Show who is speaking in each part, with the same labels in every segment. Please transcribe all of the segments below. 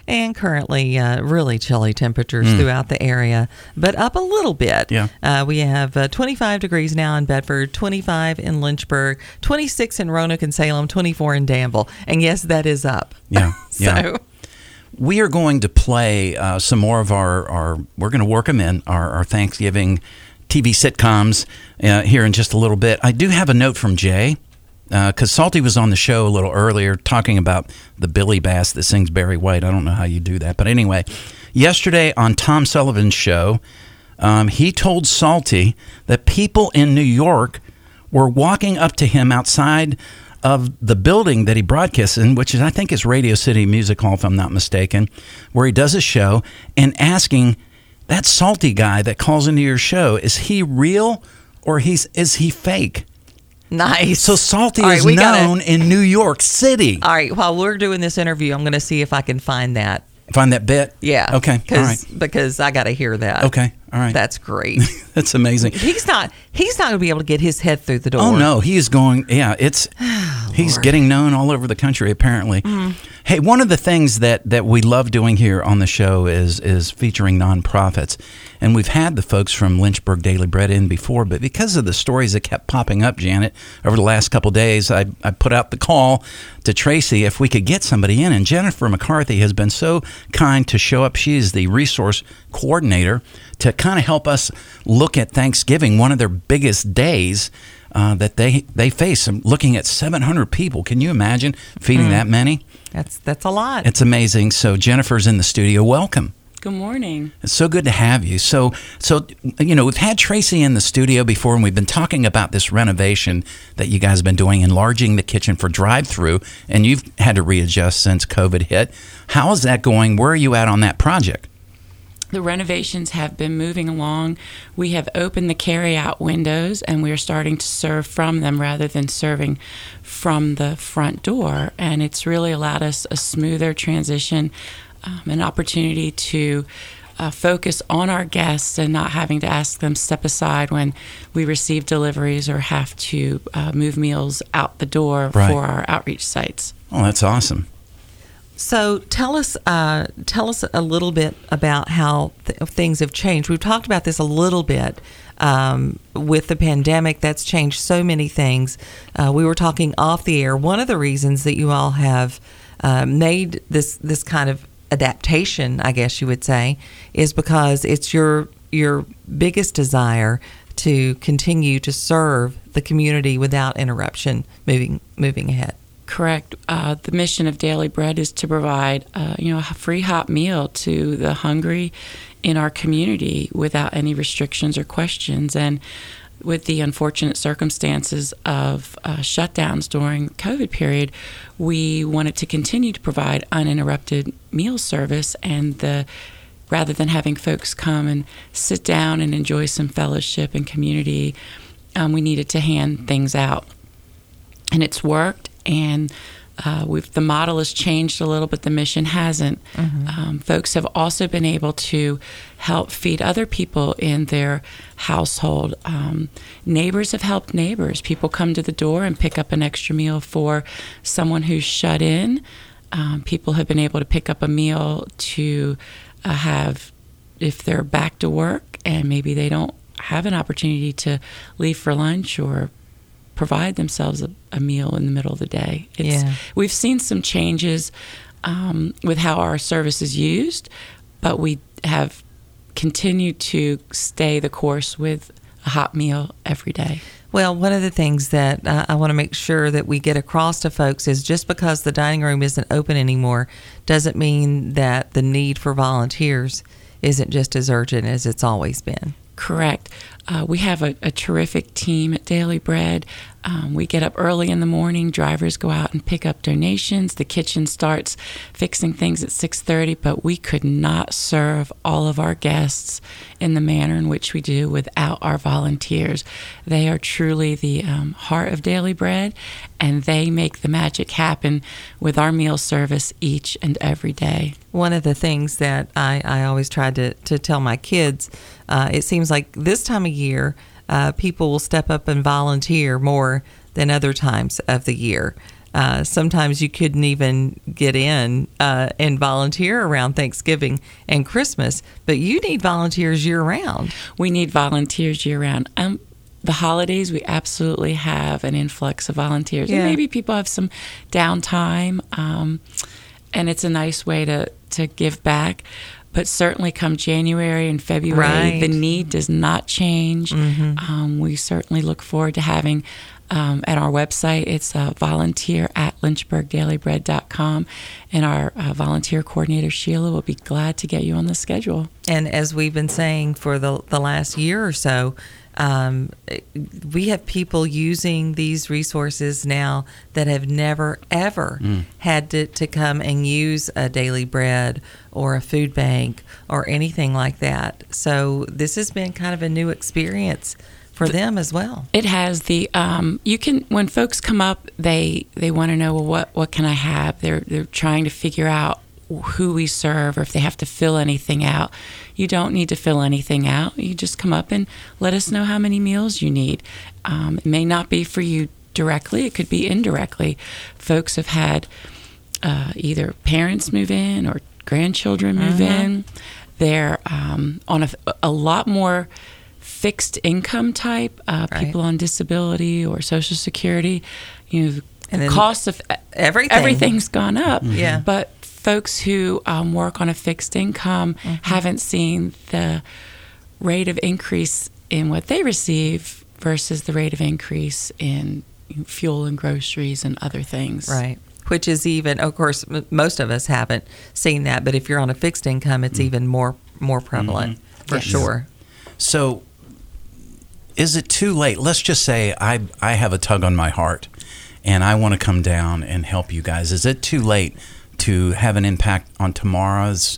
Speaker 1: And currently really chilly temperatures throughout the area, but up a little bit.
Speaker 2: Yeah.
Speaker 1: We have 25 degrees now in Bedford, 25 in Lynchburg, 26 in Roanoke and Salem, 24 in Danville. And yes, that is up.
Speaker 2: Yeah. Yeah.
Speaker 1: So
Speaker 2: we are going to play some more of our we're going to work them in, our Thanksgiving TV sitcoms here in just a little bit. I do have a note from Jay, because Salty was on the show a little earlier talking about the Billy Bass that sings Barry White. I don't know how you do that. But anyway, yesterday on Tom Sullivan's show, he told Salty that people in New York were walking up to him outside of the building that he broadcasts in, which is, I think, is Radio City Music Hall, if I'm not mistaken, where he does his show, and asking, that Salty guy that calls into your show, is he real or is he fake?
Speaker 1: nice.
Speaker 2: So Salty is known in New York City.
Speaker 1: All right, while we're doing this interview, I'm going to see if I can find that.
Speaker 2: Find that bit?
Speaker 1: Yeah.
Speaker 2: Okay. All right.
Speaker 1: Because I got to hear that.
Speaker 2: Okay. All right.
Speaker 1: That's great.
Speaker 2: That's amazing.
Speaker 1: He's not going to be able to get his head through the door.
Speaker 2: Oh no, he is going. Yeah, he's getting known all over the country apparently. Hey, one of the things that we love doing here on the show is featuring nonprofits, and we've had the folks from Lynchburg Daily Bread in before, but because of the stories that kept popping up, Janet, over the last couple of days, I put out the call to Tracy if we could get somebody in, and Jennifer McCarthy has been so kind to show up. She is the resource coordinator to kind of help us look at Thanksgiving, one of their biggest days that they face. I'm looking at 700 people. Can you imagine feeding that many?
Speaker 1: That's a lot.
Speaker 2: It's amazing. So Jennifer's in the studio. Welcome.
Speaker 3: Good morning.
Speaker 2: It's so good to have you. So we've had Tracy in the studio before, and we've been talking about this renovation that you guys have been doing, enlarging the kitchen for drive-through, and you've had to readjust since COVID hit. How is that going? Where are you at on that project?
Speaker 3: The renovations have been moving along. We have opened the carry-out windows, and we are starting to serve from them rather than serving from the front door. And it's really allowed us a smoother transition, an opportunity to focus on our guests and not having to ask them step aside when we receive deliveries or have to move meals out the door for our outreach sites.
Speaker 2: Oh, that's awesome.
Speaker 1: So tell us a little bit about how things have changed. We've talked about this a little bit with the pandemic. That's changed so many things. We were talking off the air. One of the reasons that you all have made this kind of adaptation, I guess you would say, is because it's your biggest desire to continue to serve the community without interruption moving ahead.
Speaker 3: Correct. The mission of Daily Bread is to provide, a free hot meal to the hungry in our community without any restrictions or questions. And with the unfortunate circumstances of shutdowns during the COVID period, we wanted to continue to provide uninterrupted meal service. And rather than having folks come and sit down and enjoy some fellowship and community, we needed to hand things out. And it's worked. And the model has changed a little, but the mission hasn't. Folks have also been able to help feed other people in their household. Neighbors have helped neighbors. People come to the door and pick up an extra meal for someone who's shut in. People have been able to pick up a meal to have if they're back to work and maybe they don't have an opportunity to leave for lunch or provide themselves a meal in the middle of the day. We've seen some changes with how our service is used, but we have continued to stay the course with a hot meal every day.
Speaker 1: Well, one of the things that I want to make sure that we get across to folks is just because the dining room isn't open anymore doesn't mean that the need for volunteers isn't just as urgent as it's always been.
Speaker 3: Correct. We have a terrific team at Daily Bread. We get up early in the morning. Drivers go out and pick up donations. The kitchen starts fixing things at 6:30, but we could not serve all of our guests in the manner in which we do without our volunteers. They are truly the heart of Daily Bread, and they make the magic happen with our meal service each and every day.
Speaker 1: One of the things that I always try to tell my kids, it seems like this time of year, people will step up and volunteer more than other times of the year. sometimes you couldn't even get in and volunteer around Thanksgiving and Christmas, but you need volunteers year-round.
Speaker 3: We need volunteers year-round. The holidays, we absolutely have an influx of volunteers.
Speaker 1: Yeah.
Speaker 3: And maybe people have some downtime, and it's a nice way to give back. But certainly come January and February,
Speaker 1: Right.
Speaker 3: the need does not change. We certainly look forward to having at our website, it's volunteer at lynchburgdailybread.com, and our volunteer coordinator, Sheila, will be glad to get you on the schedule.
Speaker 1: And as we've been saying for the last year or so, we have people using these resources now that have never, ever had to come and use a Daily Bread or a food bank or anything like that. So this has been kind of a new experience for them as well.
Speaker 3: It has the you can, when folks come up, they want to know, well, what can I have? They're trying to figure out who we serve or if they have to fill anything out. You don't need to fill anything out. You just come up and let us know how many meals you need. It may not be for you directly. It could be indirectly. Folks have had either parents move in or grandchildren move in. They're on a lot more fixed income type, people on disability or Social Security. And the cost of everything's gone up.
Speaker 1: Yeah.
Speaker 3: But folks who work on a fixed income haven't seen the rate of increase in what they receive versus the rate of increase in fuel and groceries and other things.
Speaker 1: Right. Which is even, of course, most of us haven't seen that, but if you're on a fixed income, it's even more prevalent for sure.
Speaker 2: So is it too late? Let's just say I have a tug on my heart and I want to come down and help you guys. Is it too late to have an impact on tomorrow's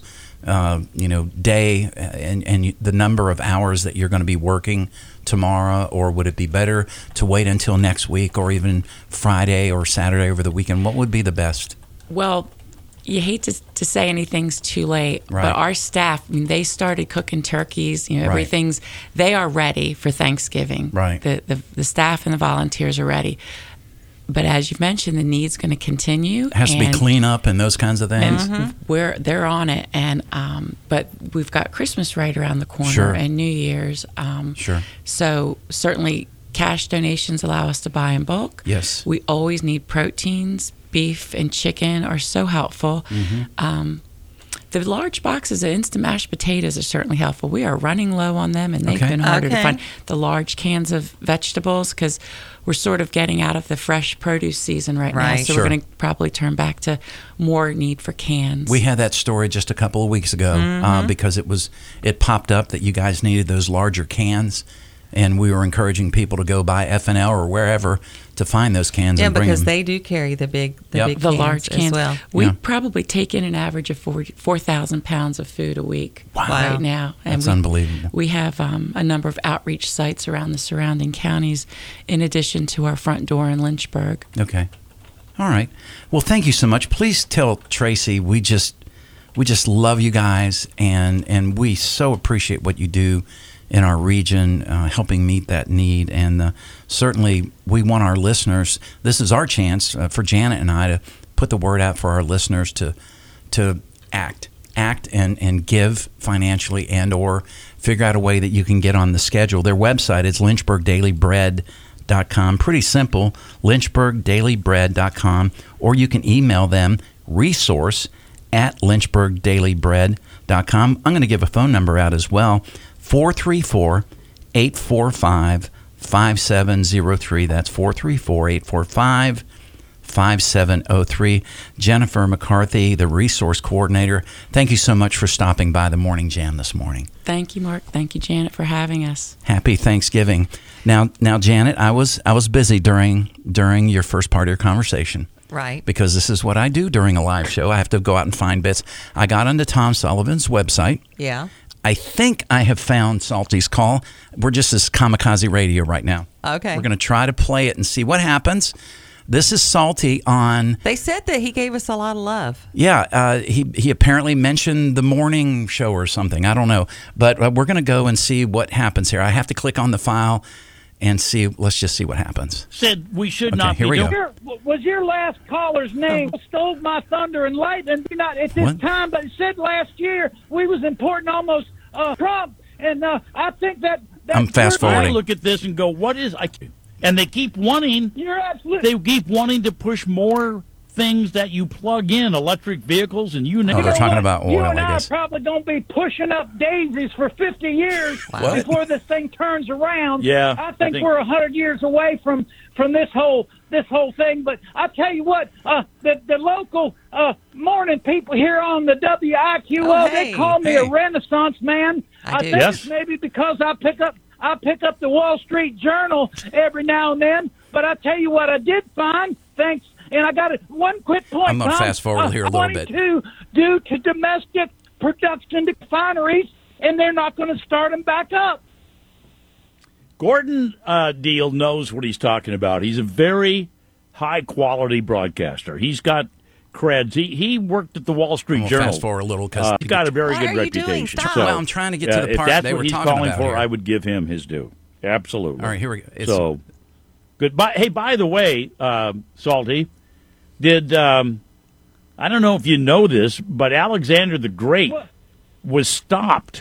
Speaker 2: day and the number of hours that you're going to be working tomorrow, or would it be better to wait until next week or even Friday or Saturday over the weekend? What would be the best?
Speaker 3: Well, you hate to say anything's too late,
Speaker 2: Right.
Speaker 3: but our staff, they started cooking turkeys.
Speaker 2: Right.
Speaker 3: Everything's, they are ready for Thanksgiving.
Speaker 2: Right.
Speaker 3: The staff and the volunteers are ready. But as you've mentioned, the need's going to continue.
Speaker 2: It has to be cleanup and those kinds of things.
Speaker 3: And they're on it. And but we've got Christmas right around the corner,
Speaker 2: Sure.
Speaker 3: and New Year's.
Speaker 2: Sure.
Speaker 3: So certainly cash donations allow us to buy in bulk.
Speaker 2: Yes.
Speaker 3: We always need proteins. Beef and chicken are so helpful. The large boxes of instant mashed potatoes are certainly helpful. We are running low on them, and they've been harder to find. The large cans of vegetables, because we're sort of getting out of the fresh produce season right now. So we're going to probably turn back to more need for cans.
Speaker 2: We had that story just a couple of weeks ago because it popped up that you guys needed those larger cans, and we were encouraging people to go buy F&L or wherever to find those cans and bring them.
Speaker 1: Yeah, because they do carry the big cans
Speaker 3: large cans
Speaker 1: as well.
Speaker 3: We probably take in an average of 4,000 pounds of food a week right now. And
Speaker 2: That's unbelievable.
Speaker 3: We have a number of outreach sites around the surrounding counties in addition to our front door in Lynchburg.
Speaker 2: Okay. All right. Well, thank you so much. Please tell Tracy we just love you guys, and we so appreciate what you do in our region, helping meet that need. And certainly we want our listeners, this is our chance for Janet and I to put the word out for our listeners to act and give financially and or figure out a way that you can get on the schedule. Their website is lynchburgdailybread.com. Pretty simple, lynchburgdailybread.com, or you can email them resource@lynchburgdailybread.com. I'm going to give a phone number out as well, 434-845-5703. That's 434-845-5703. Jennifer McCarthy, the resource coordinator, thank you so much for stopping by the Morning Jam this morning.
Speaker 3: Thank you, Mark. Thank you, Janet, for having us.
Speaker 2: Happy Thanksgiving. Now, Janet, I was busy during your first part of your conversation.
Speaker 1: Right.
Speaker 2: Because this is what I do during a live show. I have to go out and find bits. I got onto Tom Sullivan's website.
Speaker 1: Yeah.
Speaker 2: I think I have found Salty's call. We're just as kamikaze radio right now.
Speaker 1: Okay.
Speaker 2: We're going to try to play it and see what happens. This is Salty on...
Speaker 1: They said that he gave us a lot of love.
Speaker 2: Yeah, he apparently mentioned the morning show or something. I don't know. But we're going to go and see what happens here. I have to click on the file and see. Let's just see what happens.
Speaker 4: Said we should
Speaker 2: Okay,
Speaker 4: not
Speaker 2: here
Speaker 4: be
Speaker 2: we
Speaker 4: doing.
Speaker 2: go.
Speaker 5: Was your last caller's name stole my thunder and lightning? Not at this
Speaker 2: What?
Speaker 5: time, but it said last year we was importing almost Trump, and I think that.
Speaker 2: I'm fast
Speaker 4: I
Speaker 2: forwarding.
Speaker 4: look at this and go, what is? And they keep wanting.
Speaker 5: You're absolutely.
Speaker 4: They keep wanting to push more things that you plug in, electric vehicles, and you know.
Speaker 2: Oh, they're talking about oil,
Speaker 5: You and
Speaker 2: I
Speaker 5: I are
Speaker 2: guess.
Speaker 5: probably going to be pushing up daisies for 50 years before this thing turns around.
Speaker 4: Yeah,
Speaker 5: I think we're 100 years away from this whole thing. But I tell you what, the local morning people here on the WIQO, they call me a Renaissance man.
Speaker 1: I do.
Speaker 5: think
Speaker 4: Yes.
Speaker 5: it's maybe because I pick up the Wall Street Journal every now and then. But I tell you what, I did find. Thanks. And I got one quick point.
Speaker 2: I'm gonna
Speaker 5: Tom.
Speaker 2: fast forward here a little bit.
Speaker 5: Due to domestic production refineries, and they're not going to start them back up.
Speaker 4: Gordon Deal knows what he's talking about. He's a very high-quality broadcaster. He's got creds. He worked at the Wall Street
Speaker 2: We'll
Speaker 4: Journal.
Speaker 2: fast forward a little because
Speaker 4: He's got a very
Speaker 1: What
Speaker 4: good
Speaker 1: are you doing?
Speaker 4: reputation.
Speaker 1: Stop.
Speaker 4: So,
Speaker 2: Well, I'm trying to get to the
Speaker 4: if
Speaker 2: part
Speaker 4: that's
Speaker 2: they
Speaker 4: what
Speaker 2: were
Speaker 4: he's
Speaker 2: talking
Speaker 4: calling
Speaker 2: about
Speaker 4: for,
Speaker 2: here.
Speaker 4: I would give him his due. Absolutely.
Speaker 2: All right, here we go.
Speaker 4: So, good. Hey, by the way, Salty, did I don't know if you know this, but Alexander the Great was stopped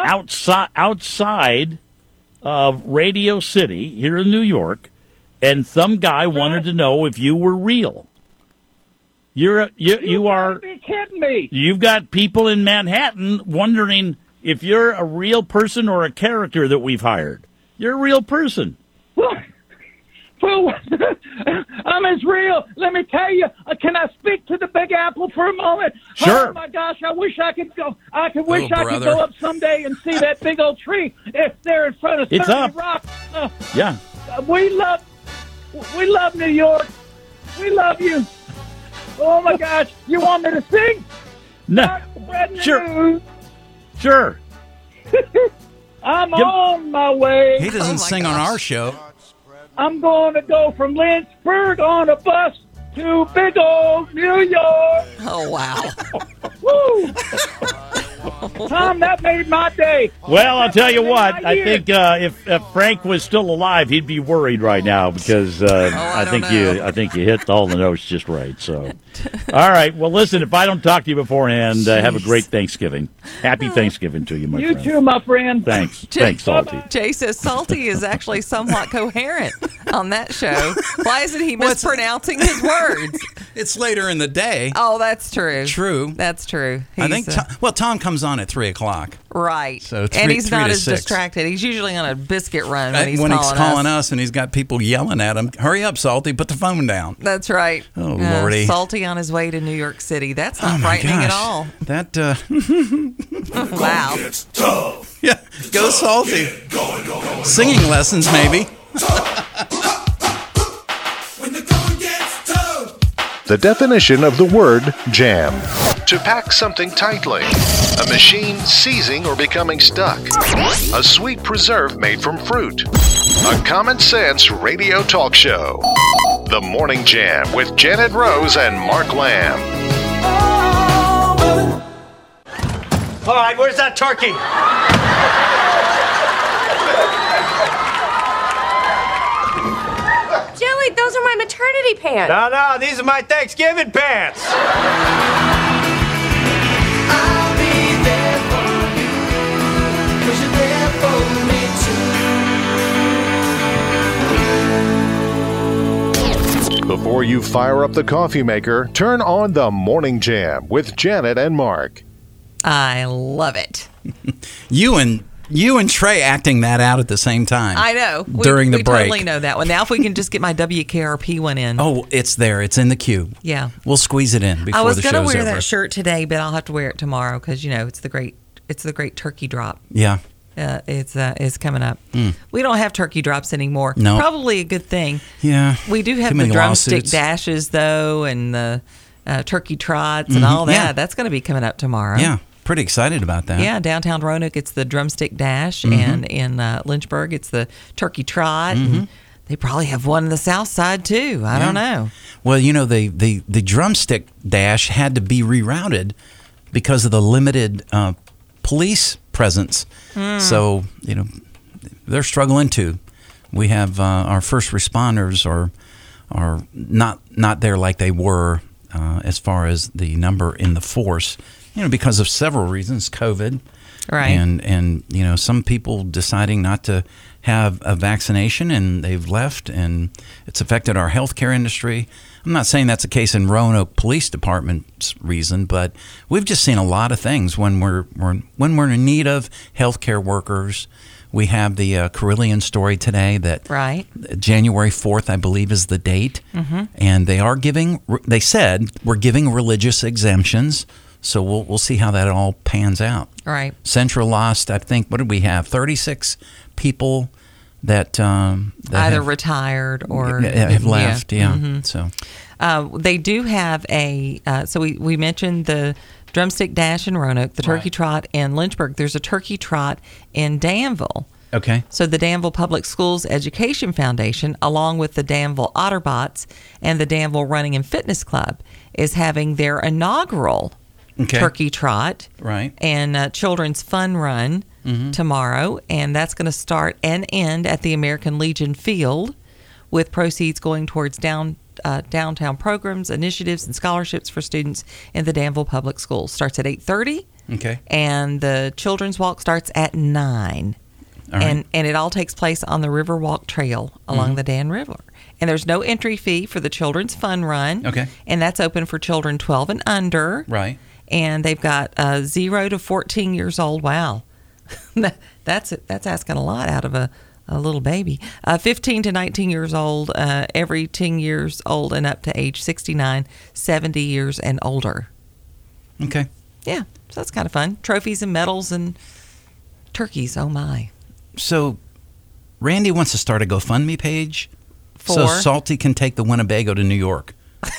Speaker 4: outside of Radio City here in New York, and some guy wanted to know if you were real. You are.
Speaker 5: Gotta be kidding me.
Speaker 4: You've got people in Manhattan wondering if you're a real person or a character that we've hired. You're a real person.
Speaker 5: Well, I'm as real. Let me tell you. Can I speak to the Big Apple for a moment?
Speaker 4: Sure.
Speaker 5: Oh my gosh, I wish I could go. I could wish
Speaker 2: Oh,
Speaker 5: I could
Speaker 2: brother.
Speaker 5: go up someday and see that big old tree if they're in front of
Speaker 4: It's
Speaker 5: 30
Speaker 4: up.
Speaker 5: Rock.
Speaker 4: Yeah.
Speaker 5: We love New York. We love you. Oh my gosh, you want me to sing?
Speaker 4: No.
Speaker 5: Spreading the
Speaker 4: Sure.
Speaker 5: news.
Speaker 4: Sure.
Speaker 5: I'm on my way.
Speaker 2: He doesn't sing on our show.
Speaker 5: I'm going to go from Lynchburg on a bus to big old New York.
Speaker 1: Oh, wow.
Speaker 5: Woo! Tom, that made my day.
Speaker 4: Well, I'll tell you what.
Speaker 5: My
Speaker 4: I
Speaker 5: year.
Speaker 4: think if Frank was still alive, he'd be worried right now because I
Speaker 1: don't
Speaker 4: think you hit all the notes just right. So, all right. Well, listen. If I don't talk to you beforehand, have a great Thanksgiving. Happy Thanksgiving to you, my
Speaker 5: You
Speaker 4: friend.
Speaker 5: too, my friend.
Speaker 4: Thanks. Thanks, Salty.
Speaker 1: Jay says Salty is actually somewhat coherent on that show. Why isn't he mispronouncing his words?
Speaker 2: It's later in the day.
Speaker 1: Oh, that's true.
Speaker 2: True.
Speaker 1: That's true.
Speaker 2: I think.
Speaker 1: He's,
Speaker 2: Tom comes on at 3:00.
Speaker 1: right.
Speaker 2: So
Speaker 1: and he's
Speaker 2: 3
Speaker 1: not
Speaker 2: to
Speaker 1: as
Speaker 2: 6.
Speaker 1: distracted. He's usually on a biscuit run when he's
Speaker 2: calling us, and he's got people yelling at him. Hurry up, Salty! Put the phone down.
Speaker 1: That's right.
Speaker 2: Oh, Lordy.
Speaker 1: Salty on his way to New York City. That's not
Speaker 2: Oh my
Speaker 1: frightening
Speaker 2: gosh.
Speaker 1: at all.
Speaker 2: That
Speaker 1: Wow.
Speaker 6: It's tough.
Speaker 2: yeah, go Salty. Singing lessons maybe.
Speaker 6: When the going gets tough.
Speaker 7: The definition of the word jam. To pack something tightly. A machine seizing or becoming stuck. A sweet preserve made from fruit. A common sense radio talk show. The Morning Jam with Janet Rose and Mark Lamb.
Speaker 8: All right, where's that turkey?
Speaker 9: Joey, those are my maternity pants.
Speaker 8: No, these are my Thanksgiving pants.
Speaker 7: Before you fire up the coffee maker, turn on the Morning Jam with Janet and Mark.
Speaker 1: I love it.
Speaker 2: You and Trey acting that out at the same time.
Speaker 1: I know.
Speaker 2: During the
Speaker 1: we
Speaker 2: break.
Speaker 1: totally know that one. Now, if we can just get my WKRP one in.
Speaker 2: Oh, it's there. It's in the queue.
Speaker 1: Yeah.
Speaker 2: We'll squeeze it in before
Speaker 1: I was
Speaker 2: the
Speaker 1: going to
Speaker 2: show's
Speaker 1: wear
Speaker 2: over.
Speaker 1: that shirt today, but I'll have to wear it tomorrow because, it's the great turkey drop.
Speaker 2: Yeah.
Speaker 1: It's coming up. We don't have turkey drops anymore.
Speaker 2: No.
Speaker 1: Probably a good thing.
Speaker 2: Yeah.
Speaker 1: We do have
Speaker 2: Too
Speaker 1: the
Speaker 2: many
Speaker 1: drumstick
Speaker 2: lawsuits.
Speaker 1: dashes, though, and the turkey trots and all that.
Speaker 2: Yeah.
Speaker 1: That's going to be coming up tomorrow.
Speaker 2: Yeah. Pretty excited about that.
Speaker 1: Yeah, downtown Roanoke, it's the drumstick dash, and in Lynchburg, it's the turkey trot. And they probably have one in the South Side too. I don't know.
Speaker 2: Well, the drumstick dash had to be rerouted because of the limited police presence. So, they're struggling too. We have our first responders are not there like they were as far as the number in the force, because of several reasons, COVID.
Speaker 1: Right.
Speaker 2: And some people deciding not to have a vaccination, and they've left, and it's affected our healthcare industry. I'm not saying that's the case in Roanoke Police Department's reason, but we've just seen a lot of things when we're in need of healthcare workers. We have the Carillion story today that January 4th, I believe, is the date, and they said we're giving religious exemptions. So we'll see how that all pans out.
Speaker 1: Right.
Speaker 2: Central lost, I think, what did we have? 36 people that
Speaker 1: either retired or
Speaker 2: have left. Yeah. So
Speaker 1: they do have a. So we mentioned the Drumstick Dash in Roanoke, the Turkey Trot in Lynchburg. There's a Turkey Trot in Danville.
Speaker 2: Okay.
Speaker 1: So the Danville Public Schools Education Foundation, along with the Danville Otterbots and the Danville Running and Fitness Club, is having their inaugural Turkey Trot and Children's Fun Run tomorrow, and that's going to start and end at the American Legion Field, with proceeds going towards downtown programs, initiatives, and scholarships for students in the Danville Public Schools. Starts at 8:30, and the Children's Walk starts at 9. And it all takes place on the Riverwalk Trail along the Dan River. And there's no entry fee for the Children's Fun Run. And that's open for children 12 and under.
Speaker 2: Right.
Speaker 1: And they've got 0 to 14 years old. Wow. That's asking a lot out of a little baby. 15 to 19 years old, every 10 years old and up to age 69, 70 years and older.
Speaker 2: Okay.
Speaker 1: Yeah, so that's kind of fun. Trophies and medals and turkeys. Oh, my.
Speaker 2: So Randy wants to start a GoFundMe page
Speaker 1: for?
Speaker 2: So Salty can take the Winnebago to New York.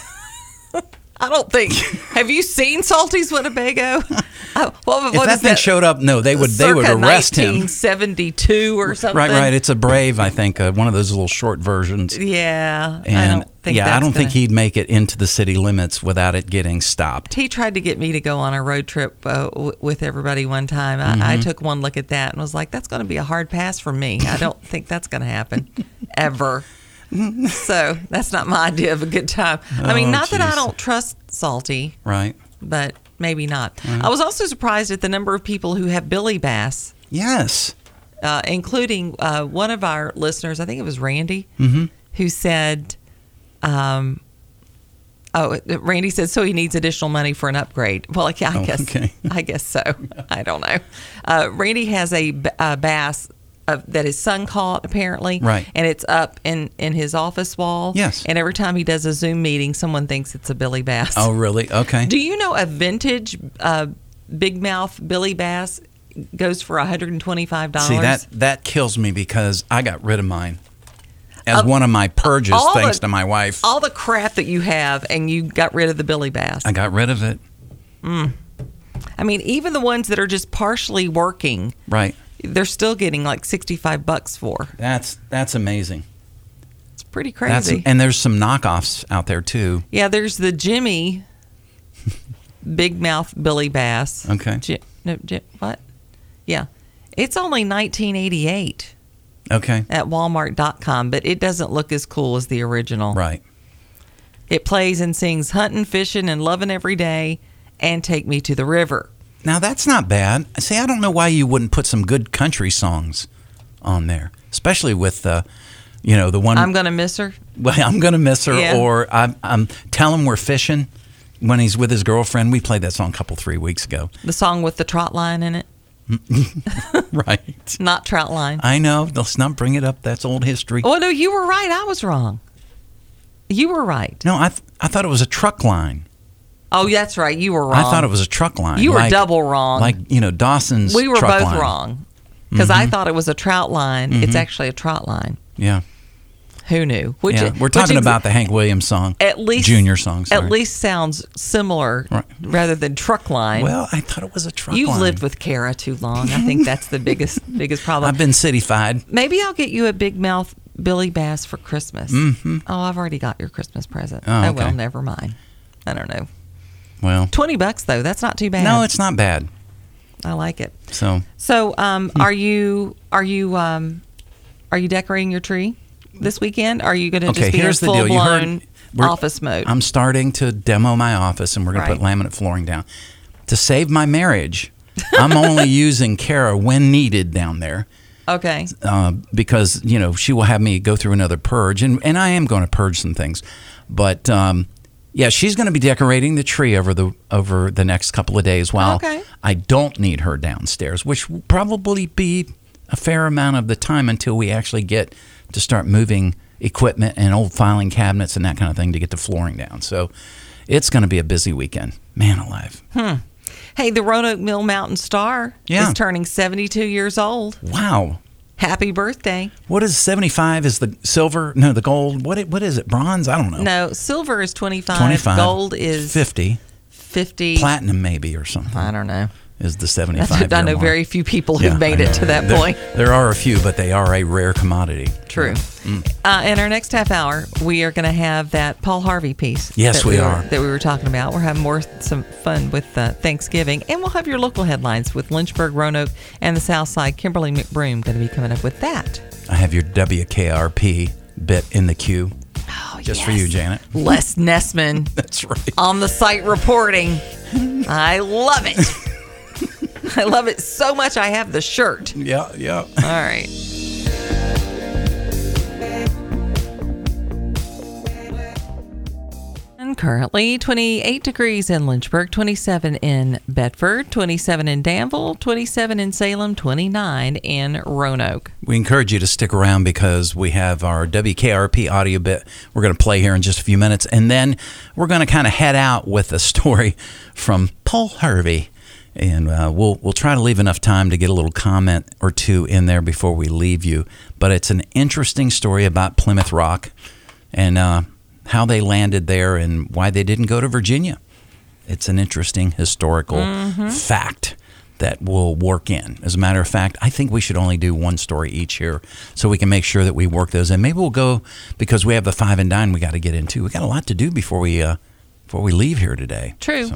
Speaker 1: I don't think. Have you seen Salty's Winnebago?
Speaker 2: If that thing showed up, no, they would arrest him.
Speaker 1: 1972 or something.
Speaker 2: Right. It's a Brave, I think, one of those little short versions.
Speaker 1: Yeah,
Speaker 2: and I don't think he'd make it into the city limits without it getting stopped.
Speaker 1: He tried to get me to go on a road trip with everybody one time. I took one look at that and was like, "That's going to be a hard pass for me. I don't think that's going to happen ever." So that's not my idea of a good time. I mean, not that I don't trust Salty,
Speaker 2: right?
Speaker 1: But maybe not. I was also surprised at the number of people who have Billy Bass.
Speaker 2: Yes,
Speaker 1: including one of our listeners. I think it was Randy, who said, Randy said, so he needs additional money for an upgrade. Well, I guess so. I don't know. Randy has a bass that his son caught, apparently.
Speaker 2: Right.
Speaker 1: And it's up in his office wall.
Speaker 2: Yes.
Speaker 1: And every time he does a Zoom meeting, someone thinks it's a Billy Bass.
Speaker 2: Oh, really? Okay.
Speaker 1: Do you know a vintage big mouth Billy Bass goes for $125?
Speaker 2: See, that kills me because I got rid of mine as one of my purges, thanks to my wife.
Speaker 1: All the crap that you have, and you got rid of the Billy Bass.
Speaker 2: I got rid of it.
Speaker 1: I mean, even the ones that are just partially working.
Speaker 2: Right.
Speaker 1: They're still getting like $65 for.
Speaker 2: That's amazing.
Speaker 1: It's pretty crazy.
Speaker 2: And there's some knockoffs out there too.
Speaker 1: Yeah, there's the Jimmy Big Mouth Billy Bass.
Speaker 2: Okay.
Speaker 1: What? Yeah. It's only $19.88.
Speaker 2: Okay.
Speaker 1: At Walmart.com, but it doesn't look as cool as the original.
Speaker 2: Right.
Speaker 1: It plays and sings Huntin', Fishin', and Lovin' Every Day and Take Me to the River.
Speaker 2: Now, that's not bad. See, I don't know why you wouldn't put some good country songs on there, especially with, the one...
Speaker 1: I'm Gonna Miss Her?
Speaker 2: Well, I'm Gonna Miss Her,
Speaker 1: yeah.
Speaker 2: Or I'm Tell Him We're Fishing when he's with his girlfriend. We played that song a 3 weeks ago.
Speaker 1: The song with the trot line in it?
Speaker 2: Right.
Speaker 1: Not trout line.
Speaker 2: I know. Let's not bring it up. That's old history.
Speaker 1: Oh, no, you were right. I was wrong. You were right.
Speaker 2: No, I thought it was a truck line.
Speaker 1: Oh, that's right. You were wrong.
Speaker 2: I thought it was a truck line.
Speaker 1: You were double wrong.
Speaker 2: Like, Dawson's truck line.
Speaker 1: We were both wrong. Because I thought it was a trout line. It's actually a trot line.
Speaker 2: Yeah.
Speaker 1: Who knew?
Speaker 2: We're talking about the Hank Williams song.
Speaker 1: At least
Speaker 2: Junior song. Sorry.
Speaker 1: At least sounds similar rather than truck line.
Speaker 2: Well, I thought it was a truck line.
Speaker 1: You've lived with Kara too long. I think that's the biggest problem.
Speaker 2: I've been cityfied.
Speaker 1: Maybe I'll get you a big mouth Billy Bass for Christmas. Oh, I've already got your Christmas present.
Speaker 2: Oh, okay.
Speaker 1: Well, never mind. I don't know.
Speaker 2: Well,
Speaker 1: $20 though. That's not too bad.
Speaker 2: No, it's not bad.
Speaker 1: I like it.
Speaker 2: So,
Speaker 1: are you Are you decorating your tree this weekend? Are you going to
Speaker 2: Okay,
Speaker 1: just be in
Speaker 2: here's the deal. You
Speaker 1: full-blown
Speaker 2: heard-
Speaker 1: office mode?
Speaker 2: I'm starting to demo my office, and we're going to put laminate flooring down. To save my marriage, I'm only using Kara when needed down there.
Speaker 1: Okay.
Speaker 2: Because, she will have me go through another purge, and I am going to purge some things. But, she's going to be decorating the tree over the next couple of days while I don't need her downstairs, which will probably be a fair amount of the time until we actually get to start moving equipment and old filing cabinets and that kind of thing to get the flooring down. So it's going to be a busy weekend. Man alive.
Speaker 1: Hey, the Roanoke Mill Mountain Star is turning 72 years old.
Speaker 2: Wow.
Speaker 1: Happy birthday.
Speaker 2: What is 75? Is the silver? No, the gold. What is it? Bronze? I don't know.
Speaker 1: No, silver is 25. Gold is
Speaker 2: 50.
Speaker 1: 50.
Speaker 2: Platinum maybe or something.
Speaker 1: I don't know.
Speaker 2: Is the 75.
Speaker 1: I know very few people who've made it to that point.
Speaker 2: There are a few, but they are a rare commodity.
Speaker 1: True. In our next half hour, we are going to have that Paul Harvey piece.
Speaker 2: Yes, we are.
Speaker 1: That we were talking about. We're having some fun with Thanksgiving. And we'll have your local headlines with Lynchburg, Roanoke, and the South Side. Kimberly McBroom going to be coming up with that.
Speaker 2: I have your WKRP bit in the queue.
Speaker 1: Oh,
Speaker 2: just for you, Janet.
Speaker 1: Les Nessman.
Speaker 2: That's right.
Speaker 1: On the site reporting. I love it. I love it so much I have the shirt.
Speaker 2: Yeah.
Speaker 1: All right. And currently 28 degrees in Lynchburg, 27 in Bedford, 27 in Danville, 27 in Salem, 29 in Roanoke.
Speaker 2: We encourage you to stick around because we have our WKRP audio bit we're going to play here in just a few minutes. And then we're going to kind of head out with a story from Paul Harvey. And we'll try to leave enough time to get a little comment or two in there before we leave you. But it's an interesting story about Plymouth Rock and how they landed there and why they didn't go to Virginia. It's an interesting historical fact that we'll work in. As a matter of fact, I think we should only do one story each here so we can make sure that we work those in. Maybe we'll go, because we have the 5 and Dine we got to get into. We got a lot to do before we leave here today.
Speaker 1: True.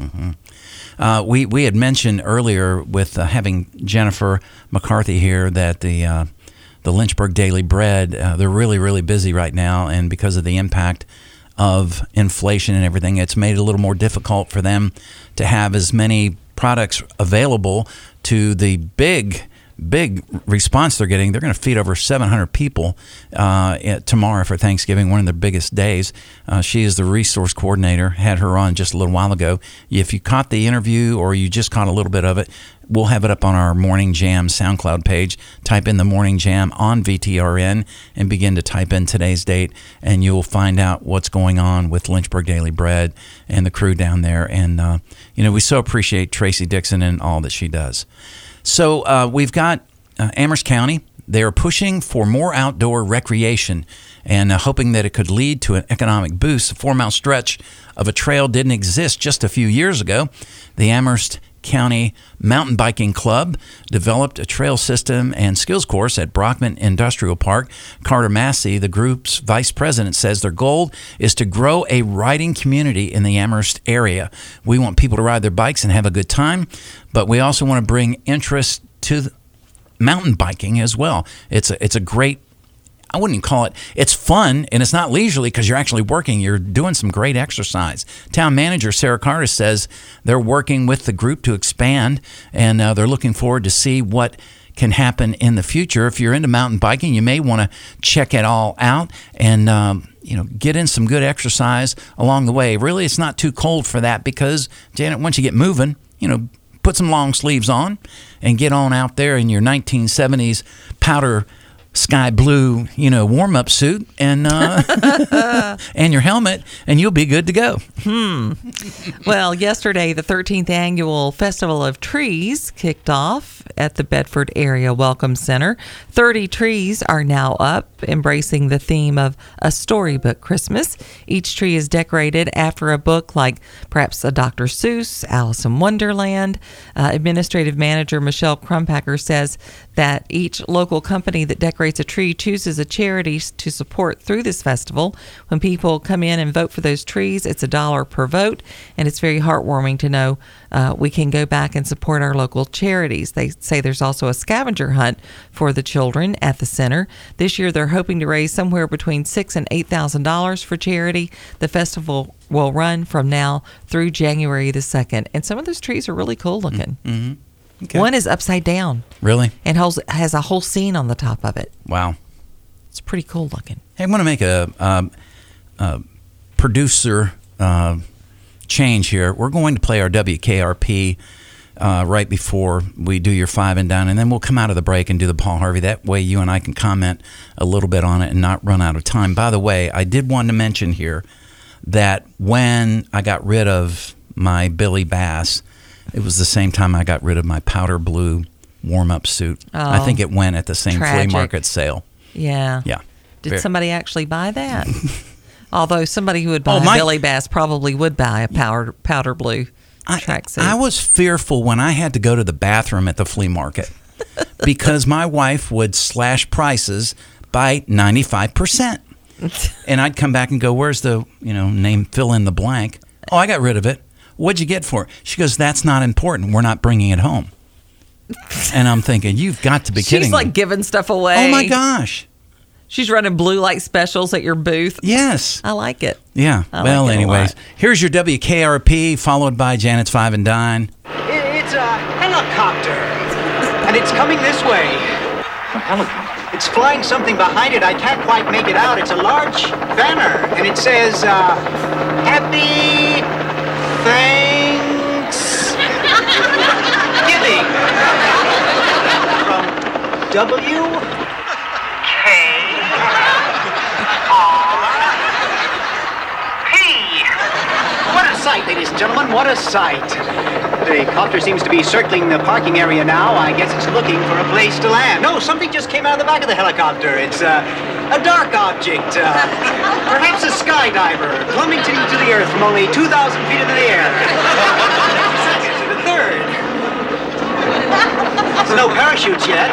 Speaker 2: So, we had mentioned earlier with having Jennifer McCarthy here that the Lynchburg Daily Bread, they're really, really busy right now, and because of the impact of inflation and everything, it's made it a little more difficult for them to have as many products available to the big response they're getting. They're going to feed over 700 people tomorrow for Thanksgiving, one of their biggest days. She is the resource coordinator, had her on just a little while ago. If you caught the interview or you just caught a little bit of it, we'll have it up on our Morning Jam SoundCloud page. Type in the Morning Jam on VTRN and begin to type in today's date, and you'll find out what's going on with Lynchburg Daily Bread and the crew down there. And, we so appreciate Tracy Dixon and all that she does. So we've got Amherst County. They're pushing for more outdoor recreation and hoping that it could lead to an economic boost. A 4-mile stretch of a trail didn't exist just a few years ago. The Amherst County Mountain Biking Club developed a trail system and skills course at Brockman Industrial Park. Carter Massey, the group's vice president, says their goal is to grow a riding community in the Amherst area. We want people to ride their bikes and have a good time, but we also want to bring interest to mountain biking as well. It's a great, I wouldn't even call it, it's fun, and it's not leisurely because you're actually working. You're doing some great exercise. Town manager Sarah Carter says they're working with the group to expand, and they're looking forward to see what can happen in the future. If you're into mountain biking, you may want to check it all out and get in some good exercise along the way. Really, it's not too cold for that because, Janet, once you get moving, put some long sleeves on and get on out there in your 1970s powder sky blue, warm-up suit and and your helmet, and you'll be good to go.
Speaker 1: Well, yesterday, the 13th Annual Festival of Trees kicked off at the Bedford Area Welcome Center. 30 trees are now up, embracing the theme of a storybook Christmas. Each tree is decorated after a book like perhaps a Dr. Seuss, Alice in Wonderland. Administrative Manager Michelle Crumpacker says that each local company that decorates Celebrates a Tree chooses a charity to support through this festival. When people come in and vote for those trees, it's $1 per vote, and it's very heartwarming to know we can go back and support our local charities. They say there's also a scavenger hunt for the children at the center. This year, they're hoping to raise somewhere between $6,000 and $8,000 for charity. The festival will run from now through January the 2nd, and some of those trees are really cool looking.
Speaker 2: Mm-hmm. Okay.
Speaker 1: One is upside down.
Speaker 2: Really?
Speaker 1: And has a whole scene on the top of it.
Speaker 2: Wow.
Speaker 1: It's pretty cool looking.
Speaker 2: Hey, I want to make a producer change here. We're going to play our WKRP right before we do your 5 and Down, and then we'll come out of the break and do the Paul Harvey. That way you and I can comment a little bit on it and not run out of time. By the way, I did want to mention here that when I got rid of my Billy Bass, it was the same time I got rid of my powder blue warm-up suit.
Speaker 1: Oh,
Speaker 2: I think it went at the same
Speaker 1: tragic.
Speaker 2: flea market sale.
Speaker 1: Yeah.
Speaker 2: Yeah.
Speaker 1: Did somebody actually buy that? Although somebody who would buy a Billy Bass probably would buy a powder blue tracksuit.
Speaker 2: I was fearful when I had to go to the bathroom at the flea market because my wife would slash prices by 95%. And I'd come back and go, where's the, name, fill in the blank? Oh, I got rid of it. What'd you get for it? She goes, that's not important. We're not bringing it home. And I'm thinking, you've got to be kidding me.
Speaker 1: She's like giving stuff away.
Speaker 2: Oh, my gosh.
Speaker 1: She's running blue light specials at your booth.
Speaker 2: Yes.
Speaker 1: I like it.
Speaker 2: Yeah.
Speaker 1: Well,
Speaker 2: anyways, here's your WKRP, followed by Janet's 5 and Dine.
Speaker 10: It's a helicopter, and it's coming this way.
Speaker 8: A helicopter?
Speaker 10: It's flying something behind it. I can't quite make it out. It's a large banner, and it says, Happy Thanksgiving. From WKRP. What a sight, ladies and gentlemen, what a sight. The copter seems to be circling the parking area now. I guess it's looking for a place to land. No, something just came out of the back of the helicopter. It's a dark object, perhaps a skydiver, plummeting to the earth from only 2,000 feet into the air. Second to the third. There's no parachutes yet.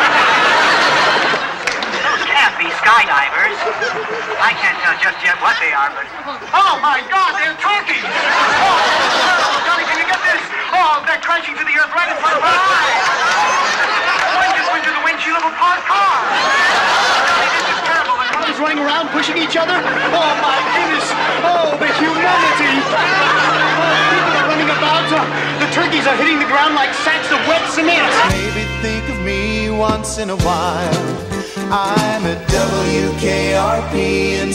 Speaker 11: Those can't be skydivers. I can't tell just yet what they are, but... Oh, my God, they're turkeys! Oh, Johnny, can you get this? Oh, they're crashing to the earth right in front of our eyes! One just went through the windshield of a parked car! Johnny, this is terrible. The
Speaker 10: Cars running around, pushing each other? Oh, my goodness! Oh, the humanity! Oh, people are running about. The turkeys are hitting the ground like sacks of wet cement.
Speaker 6: Maybe think of me once in a while. I'm at WKRP in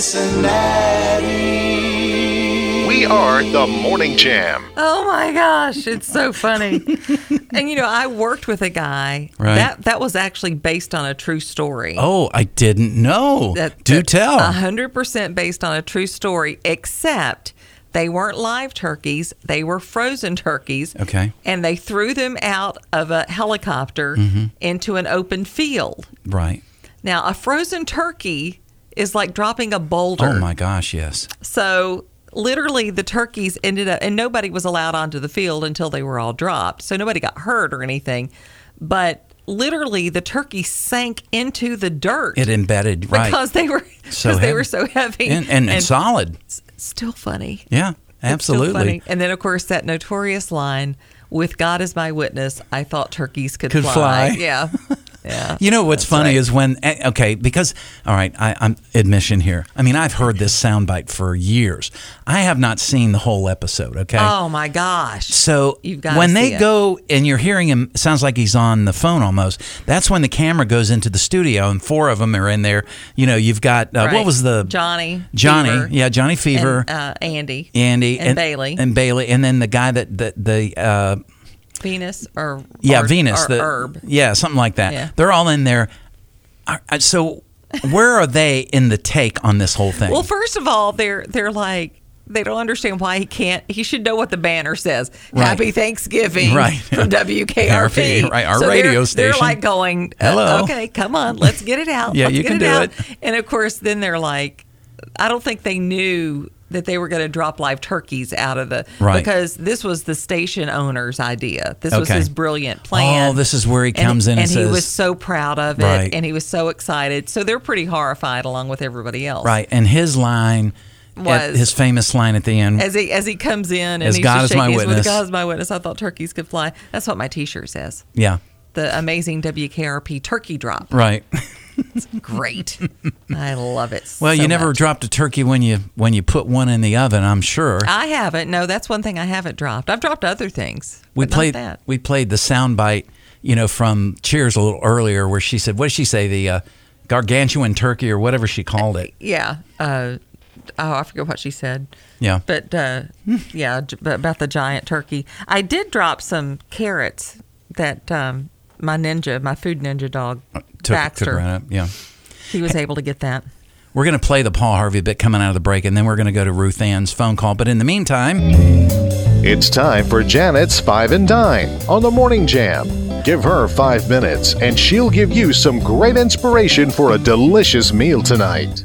Speaker 6: Cincinnati.
Speaker 7: We are the Morning Jam.
Speaker 1: Oh my gosh, it's so funny. And I worked with a guy that was actually based on a true story.
Speaker 2: Oh, I didn't know. Do tell.
Speaker 1: 100% based on a true story, except they weren't live turkeys. They were frozen turkeys.
Speaker 2: Okay.
Speaker 1: And they threw them out of a helicopter into an open field.
Speaker 2: Right.
Speaker 1: Now, a frozen turkey is like dropping a boulder.
Speaker 2: Oh, my gosh, yes.
Speaker 1: So literally the turkeys ended up, and nobody was allowed onto the field until they were all dropped. So nobody got hurt or anything. But literally the turkey sank into the dirt.
Speaker 2: It embedded, right.
Speaker 1: Because they were so heavy.
Speaker 2: And solid.
Speaker 1: Still funny.
Speaker 2: Yeah, absolutely.
Speaker 1: Still funny. And then, of course, that notorious line, with God as my witness, I thought turkeys could fly. Yeah. Yeah.
Speaker 2: You know what's funny is when, because, all right, I'm admission here. I mean, I've heard this soundbite for years. I have not seen the whole episode, okay?
Speaker 1: Oh, my gosh.
Speaker 2: So
Speaker 1: You've got
Speaker 2: when
Speaker 1: to
Speaker 2: they
Speaker 1: see it.
Speaker 2: go and you're hearing him, sounds like he's on the phone almost. That's when the camera goes into the studio and 4 of them are in there. You've got, what was the?
Speaker 1: Johnny.
Speaker 2: Fever, yeah, Johnny Fever.
Speaker 1: And, Andy.
Speaker 2: And
Speaker 1: Bailey.
Speaker 2: And Bailey. And then the guy the
Speaker 1: Venus or
Speaker 2: Venus,
Speaker 1: or Herb.
Speaker 2: Yeah, something like that.
Speaker 1: Yeah.
Speaker 2: They're all in there. So, where are they in the take on this whole thing?
Speaker 1: Well, first of all, they're like, they don't understand why he can't. He should know what the banner says.
Speaker 2: Right.
Speaker 1: Happy Thanksgiving from WKRP.
Speaker 2: Right, our radio station.
Speaker 1: They're like going,
Speaker 2: hello.
Speaker 1: Okay, come on, let's get it out.
Speaker 2: Yeah,
Speaker 1: let's
Speaker 2: you
Speaker 1: get
Speaker 2: can
Speaker 1: it
Speaker 2: do
Speaker 1: out.
Speaker 2: it.
Speaker 1: And of course, then they're like, I don't think they knew that they were going to drop live turkeys out of the because this was the station owner's idea. This was his brilliant plan.
Speaker 2: Oh, this is where he comes in and says,
Speaker 1: he was so proud of it, and he was so excited. So they're pretty horrified along with everybody else.
Speaker 2: Right, and his line was his famous line at the end
Speaker 1: as he comes in and
Speaker 2: as
Speaker 1: he's
Speaker 2: God
Speaker 1: just
Speaker 2: is my
Speaker 1: shaking
Speaker 2: witness.
Speaker 1: With God is my witness. I thought turkeys could fly. That's what my T-shirt says.
Speaker 2: Yeah,
Speaker 1: the amazing WKRP turkey drop.
Speaker 2: Right.
Speaker 1: It's great. I love it.
Speaker 2: Well,
Speaker 1: so
Speaker 2: you never
Speaker 1: much.
Speaker 2: dropped a turkey when you put one in the oven, I'm sure.
Speaker 1: I haven't. No, that's one thing I haven't dropped. I've dropped other things.
Speaker 2: We
Speaker 1: played
Speaker 2: the soundbite, from Cheers a little earlier, where she said, "What did she say? The gargantuan turkey, or whatever she called it."
Speaker 1: Yeah. I forget what she said.
Speaker 2: Yeah.
Speaker 1: But about the giant turkey. I did drop some carrots that my food ninja dog, Baxter.
Speaker 2: Took right up. Yeah.
Speaker 1: He was able to get that.
Speaker 2: We're going to play the Paul Harvey bit coming out of the break, and then we're going to go to Ruth Ann's phone call. But in the meantime,
Speaker 7: it's time for Janet's 5 and Dine on the Morning Jam. Give her 5 minutes, and she'll give you some great inspiration for a delicious meal tonight.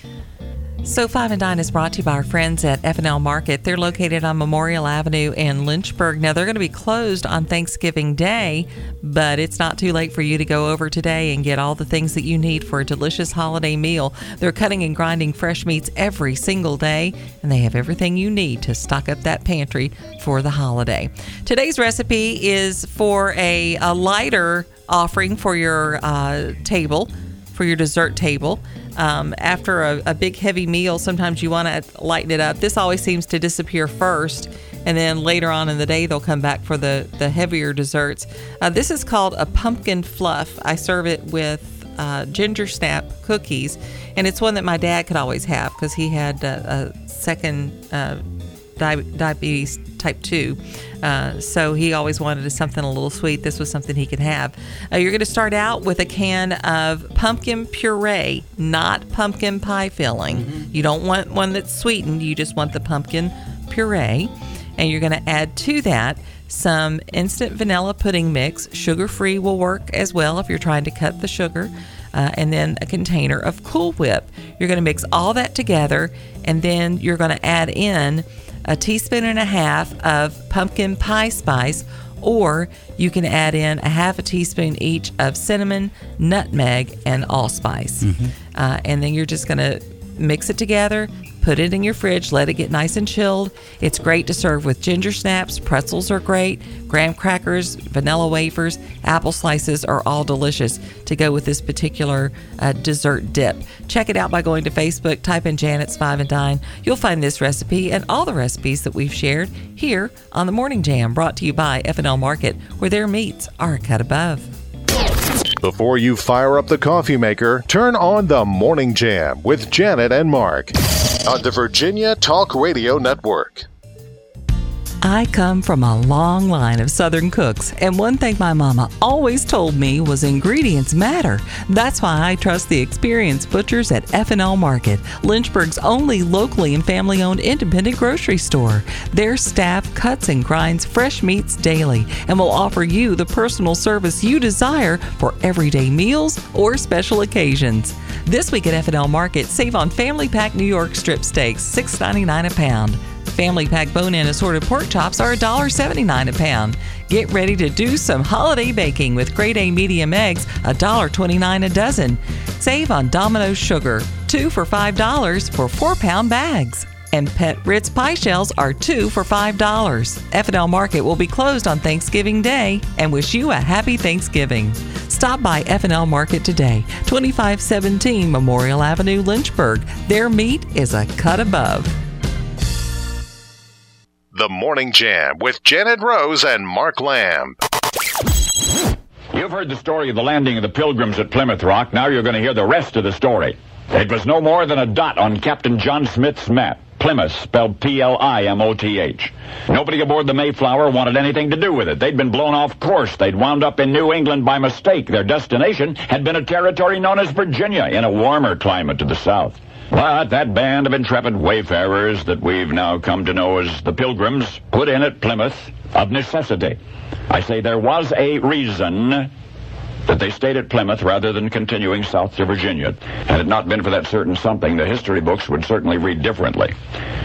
Speaker 1: So 5 and Dine is brought to you by our friends at F&L Market. They're located on Memorial Avenue in Lynchburg. Now, they're going to be closed on Thanksgiving Day, but it's not too late for you to go over today and get all the things that you need for a delicious holiday meal. They're cutting and grinding fresh meats every single day, and they have everything you need to stock up that pantry for the holiday. Today's recipe is for a lighter offering for your table, for your dessert table. After a big heavy meal, sometimes you want to lighten it up. This always seems to disappear first, and then later on in the day they'll come back for the heavier desserts. This is called a pumpkin fluff. I serve it with ginger snap cookies, and it's one that my dad could always have because he had a second diabetes type 2. So he always wanted something a little sweet. This was something he could have. You're going to start out with a can of pumpkin puree, not pumpkin pie filling. Mm-hmm. You don't want one that's sweetened. You just want the pumpkin puree. And you're going to add to that some instant vanilla pudding mix. Sugar-free will work as well if you're trying to cut the sugar. And then a container of Cool Whip. You're going to mix all that together, and then you're going to add in a teaspoon and a half of pumpkin pie spice, or you can add in a half a teaspoon each of cinnamon, nutmeg, and allspice. Mm-hmm. And then you're just going to mix it together, put it in your fridge, let it get nice and chilled. It's great to serve with ginger snaps. Pretzels are great. Graham crackers, vanilla wafers, apple slices are all delicious to go with this particular dessert dip. Check it out by going to Facebook, type in Janet's 5 and Dine. You'll find this recipe and all the recipes that we've shared here on The Morning Jam, brought to you by F&L Market, where their meats are a cut above.
Speaker 7: Before you fire up the coffee maker, turn on The Morning Jam with Janet and Mark on the Virginia Talk Radio Network.
Speaker 1: I come from a long line of Southern cooks, and one thing my mama always told me was ingredients matter. That's why I trust the experienced butchers at F&L Market, Lynchburg's only locally and family-owned independent grocery store. Their staff cuts and grinds fresh meats daily and will offer you the personal service you desire for everyday meals or special occasions. This week at F&L Market, save on Family Pack New York strip steaks, $6.99 a pound. Family Pack bone-in assorted pork chops are $1.79 a pound. Get ready to do some holiday baking with grade A medium eggs, $1.29 a dozen. Save on Domino's sugar, 2 for $5 for 4-pound bags. And Pet Ritz pie shells are 2 for $5. F&L Market will be closed on Thanksgiving Day and wish you a happy Thanksgiving. Stop by F&L Market today, 2517 Memorial Avenue, Lynchburg. Their meat is a cut above.
Speaker 7: The Morning Jam with Janet Rose and Mark Lamb.
Speaker 12: You've heard the story of the landing of the Pilgrims at Plymouth Rock. Now you're going to hear the rest of the story. It was no more than a dot on Captain John Smith's map. Plymouth, spelled Plimoth. Nobody aboard the Mayflower wanted anything to do with it. They'd been blown off course. They'd wound up in New England by mistake. Their destination had been a territory known as Virginia, in a warmer climate to the south. But that band of intrepid wayfarers that we've now come to know as the Pilgrims put in at Plymouth of necessity. I say there was a reason that they stayed at Plymouth rather than continuing south to Virginia. Had it not been for that certain something, the history books would certainly read differently.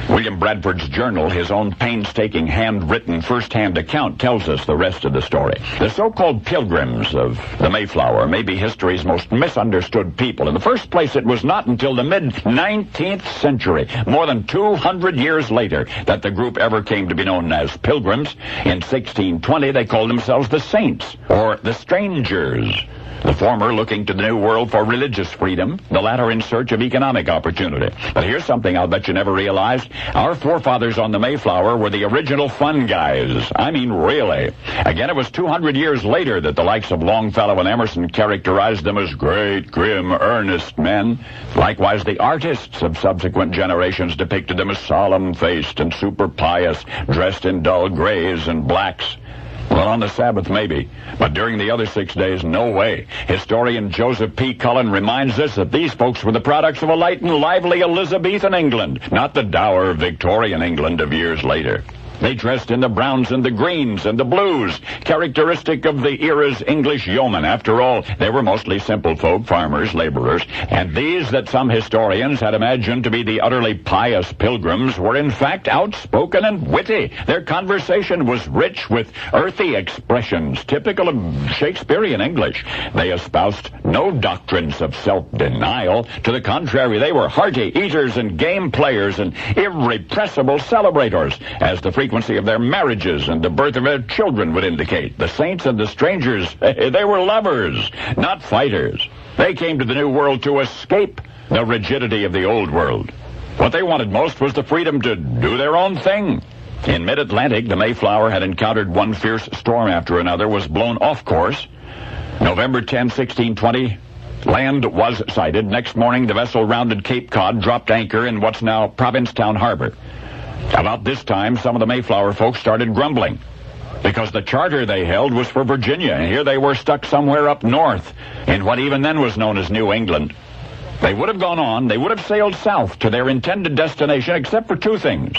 Speaker 12: William Bradford's journal, his own painstaking, handwritten, first-hand account, tells us the rest of the story. The so-called Pilgrims of the Mayflower may be history's most misunderstood people. In the first place, it was not until the mid-19th century, more than 200 years later, that the group ever came to be known as Pilgrims. In 1620, they called themselves the Saints, or the Strangers. The former looking to the New World for religious freedom, the latter in search of economic opportunity. But here's something I'll bet you never realized. Our forefathers on the Mayflower were the original fun guys. I mean, really. Again, it was 200 years later that the likes of Longfellow and Emerson characterized them as great, grim, earnest men. Likewise, the artists of subsequent generations depicted them as solemn-faced and super pious, dressed in dull grays and blacks. Well, on the Sabbath, maybe. But during the other 6 days, no way. Historian Joseph P. Cullen reminds us that these folks were the products of a light and lively Elizabethan England, not the dour Victorian England of years later. They dressed in the browns and the greens and the blues, characteristic of the era's English yeomen. After all, they were mostly simple folk, farmers, laborers, and these that some historians had imagined to be the utterly pious pilgrims were in fact outspoken and witty. Their conversation was rich with earthy expressions, typical of Shakespearean English. They espoused no doctrines of self-denial. To the contrary, they were hearty eaters and game players and irrepressible celebrators, as the frequency of their marriages and the birth of their children would indicate. The Saints and the Strangers, they were lovers, not fighters. They came to the New World to escape the rigidity of the Old World. What they wanted most was the freedom to do their own thing. In mid-Atlantic, the Mayflower had encountered one fierce storm after another, was blown off course. November 10, 1620, land was sighted. Next morning, the vessel rounded Cape Cod, dropped anchor in what's now Provincetown Harbor. About this time, some of the Mayflower folks started grumbling because the charter they held was for Virginia, and here they were stuck somewhere up north in what even then was known as New England. They would have gone on, they would have sailed south to their intended destination, except for two things.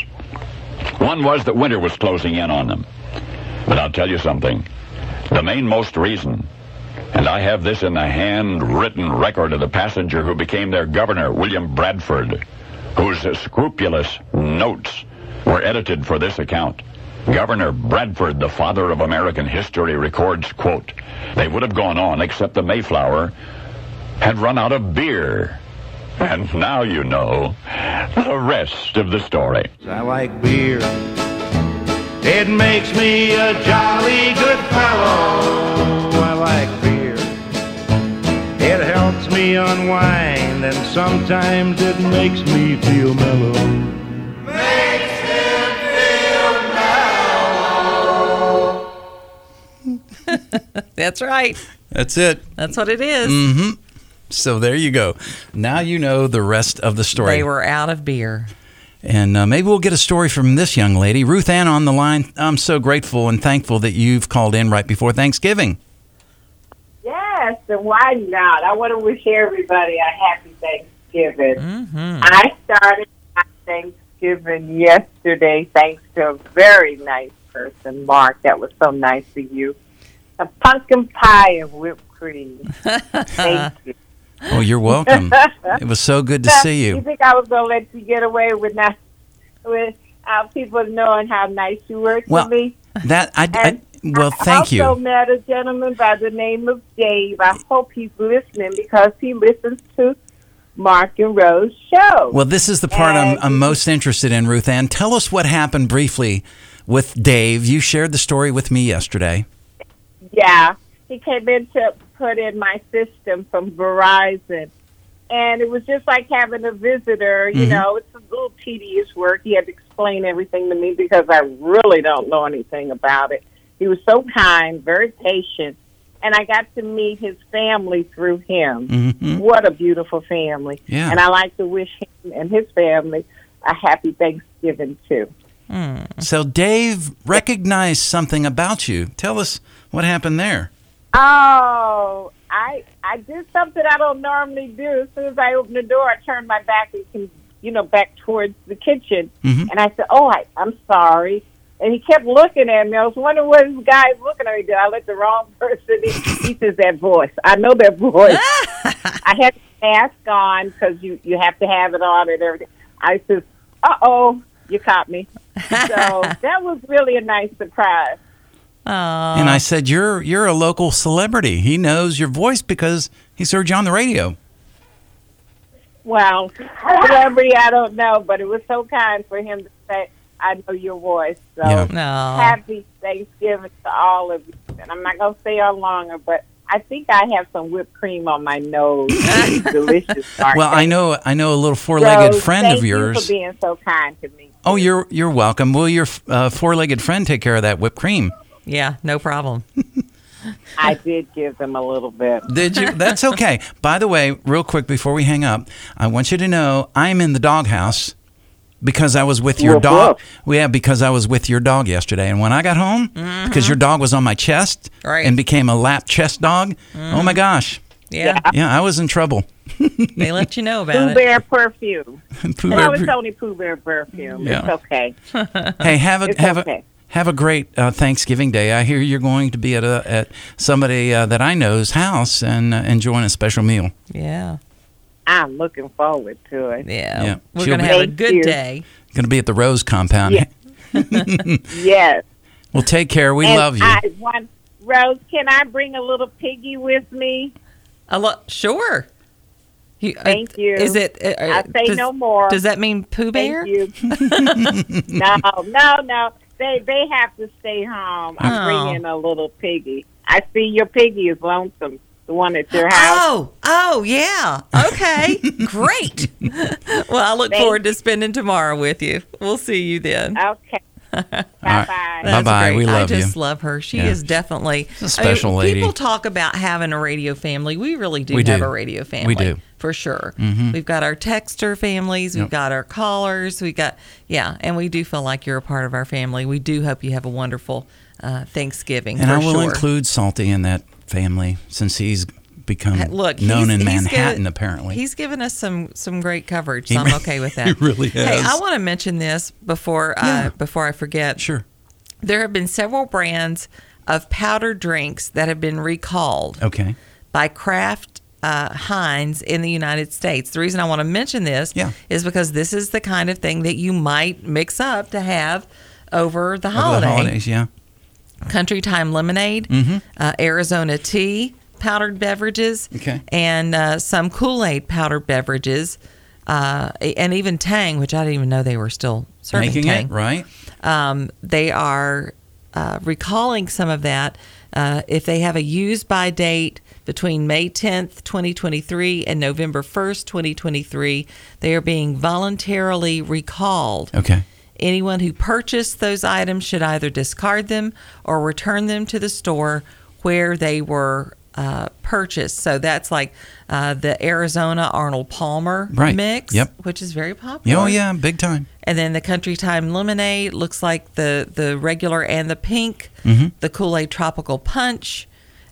Speaker 12: One was that winter was closing in on them. But I'll tell you something. The mainmost reason, and I have this in the handwritten record of the passenger who became their governor, William Bradford, whose scrupulous notes were edited for this account. Governor Bradford, the father of American history, records, quote, "They would have gone on, except the Mayflower had run out of beer." And now you know the rest of the story.
Speaker 13: I like beer. It makes me a jolly good fellow. I like beer. It helps me unwind, and sometimes it makes me feel mellow.
Speaker 1: That's right.
Speaker 2: That's it.
Speaker 1: That's what it is.
Speaker 2: Mm-hmm. So there you go. Now you know the rest of the story.
Speaker 1: They were out of beer.
Speaker 2: And maybe we'll get a story from this young lady. Ruth Ann on the line. I'm so grateful and thankful that you've called in right before Thanksgiving.
Speaker 14: Yes, and why not? I want to wish everybody a happy Thanksgiving.
Speaker 1: Mm-hmm.
Speaker 14: I started my Thanksgiving yesterday thanks to a very nice person, Mark. That was so nice of you. A pumpkin pie and whipped cream. Thank you.
Speaker 2: Oh, you're welcome. It was so good to see you.
Speaker 14: You think I was going to let you get away with people knowing how nice you were to me?
Speaker 2: Thank you.
Speaker 14: I also met a gentleman by the name of Dave. I hope he's listening because he listens to Mark and Rose show.
Speaker 2: Well, this is the part I'm most interested in, Ruth Ann. Tell us what happened briefly with Dave. You shared the story with me yesterday.
Speaker 14: Yeah, he came in to put in my system from Verizon, and it was just like having a visitor. You know, it's a little tedious work. He had to explain everything to me because I really don't know anything about it. He was so kind, very patient, and I got to meet his family through him. Mm-hmm. What a beautiful family.
Speaker 2: Yeah.
Speaker 14: And I like to wish him and his family a happy Thanksgiving, too.
Speaker 2: So Dave recognized something about you. Tell us what happened there.
Speaker 14: Oh, I did something I don't normally do. As soon as I opened the door, I turned my back and back towards the kitchen. Mm-hmm. And I said, I'm sorry. And he kept looking at me. I was wondering what this guy's looking at me. Did I let the wrong person in? He says, that voice. I know that voice. I had the mask on because you have to have it on and everything. I says, uh-oh. You caught me. So that was really a nice surprise.
Speaker 2: And I said, you're a local celebrity. He knows your voice because he's heard you on the radio.
Speaker 14: Well, celebrity, I don't know, but it was so kind for him to say, I know your voice. So happy Thanksgiving to all of you. And I'm not going to stay on longer, but I think I have some whipped cream on my nose. It's delicious.
Speaker 2: Well, I know a little four-legged friend of yours.
Speaker 14: Thank you for being so kind to me.
Speaker 2: Oh, you're welcome. Will your four-legged friend take care of that whipped cream?
Speaker 1: Yeah, no problem.
Speaker 14: I did give them a little bit.
Speaker 2: Did you? That's okay. By the way, real quick before we hang up, I want you to know I'm in the doghouse because I was with your dog. Yeah, because I was with your dog yesterday. And when I got home, because your dog was on my chest and became a lap chest dog, oh my gosh.
Speaker 1: Yeah,
Speaker 2: I was in trouble.
Speaker 1: They let you know about it.
Speaker 14: Pooh Bear perfume. It's only Pooh Bear perfume.
Speaker 2: Yeah.
Speaker 14: It's okay.
Speaker 2: Hey, have a great Thanksgiving Day. I hear you're going to be at somebody that I know's house and enjoying a special meal.
Speaker 1: Yeah.
Speaker 14: I'm looking forward to it.
Speaker 1: Yeah. We're going to have a good day.
Speaker 2: Going to be at the Rose compound.
Speaker 14: Yeah. Yes.
Speaker 2: Well, take care. We love you.
Speaker 14: Rose, can I bring a little piggy with me?
Speaker 1: Sure.
Speaker 14: Thank you.
Speaker 1: Is it?
Speaker 14: I say no more.
Speaker 1: Does that mean Pooh Bear?
Speaker 14: Thank you. No. They have to stay home. I'm bringing a little piggy. I see your piggy is lonesome. The one at your house.
Speaker 1: Oh, yeah. Okay, great. Well, I look forward to spending tomorrow with you. We'll see you then.
Speaker 14: Okay. Bye-bye.
Speaker 2: Bye-bye. We love you.
Speaker 1: I just love her. She is definitely
Speaker 2: a special lady.
Speaker 1: People talk about having a radio family. We really do have a radio family.
Speaker 2: We do.
Speaker 1: For sure. We've got our texter families. We've got our callers. And we do feel like you're a part of our family. We do hope you have a wonderful Thanksgiving.
Speaker 2: And I will include Salty in that family since he's become known in Manhattan, apparently.
Speaker 1: He's given us some great coverage, so I'm okay with that.
Speaker 2: He really has.
Speaker 1: Hey, I want to mention this before I forget.
Speaker 2: Sure.
Speaker 1: There have been several brands of powdered drinks that have been recalled by Kraft Heinz in the United States. The reason I want to mention this is because this is the kind of thing that you might mix up to have over the holidays, Country Time lemonade, Arizona tea, powdered beverages, and some Kool-Aid powdered beverages, and even Tang, which I didn't even know they were still serving
Speaker 2: making
Speaker 1: Tang.
Speaker 2: It, right?
Speaker 1: They are recalling some of that. If they have a use-by date between May 10th, 2023 and November 1st, 2023, they are being voluntarily recalled.
Speaker 2: Okay.
Speaker 1: Anyone who purchased those items should either discard them or return them to the store where they were purchased. So that's like the Arizona Arnold Palmer mix, which is very popular.
Speaker 2: Oh, yeah, big time.
Speaker 1: And then the Country Time lemonade looks like the regular and the pink, the Kool-Aid Tropical Punch.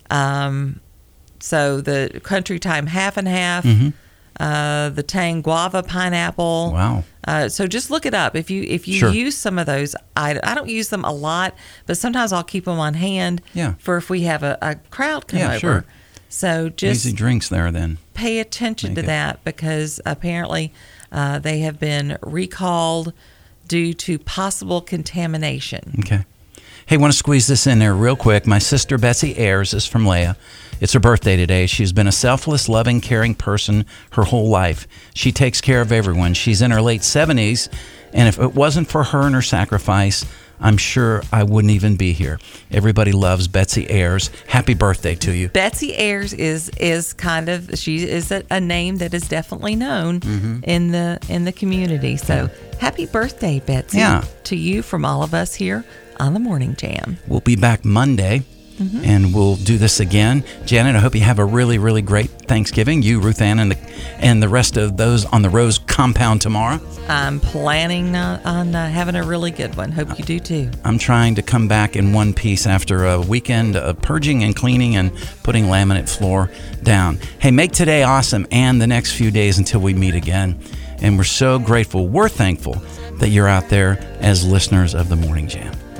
Speaker 1: So the Country Time half and half, the Tang Guava Pineapple.
Speaker 2: Wow.
Speaker 1: So just look it up. If you use some of those, I don't use them a lot, but sometimes I'll keep them on hand for if we have a crowd come over. Sure. So just
Speaker 2: easy drinks there then.
Speaker 1: Pay attention to that because apparently they have been recalled due to possible contamination.
Speaker 2: Okay. Hey, want to squeeze this in there real quick. My sister Betsy Ayers is from Leah. It's her birthday today. She's been a selfless, loving, caring person her whole life. She takes care of everyone. She's in her late 70s, and if it wasn't for her and her sacrifice, I'm sure I wouldn't even be here. Everybody loves Betsy Ayers. Happy birthday to you.
Speaker 1: Betsy Ayers is kind of, she is a name that is definitely known in the community. So happy birthday, Betsy, to you from all of us here on the Morning Jam.
Speaker 2: We'll be back Monday. And we'll do this again. Janet, I hope you have a really, really great Thanksgiving. You, Ruth Ann, and the rest of those on the Rose compound tomorrow.
Speaker 1: I'm planning on having a really good one. Hope you do too.
Speaker 2: I'm trying to come back in one piece after a weekend of purging and cleaning and putting laminate floor down. Hey, make today awesome and the next few days until we meet again. And we're so grateful. We're thankful that you're out there as listeners of the Morning Jam.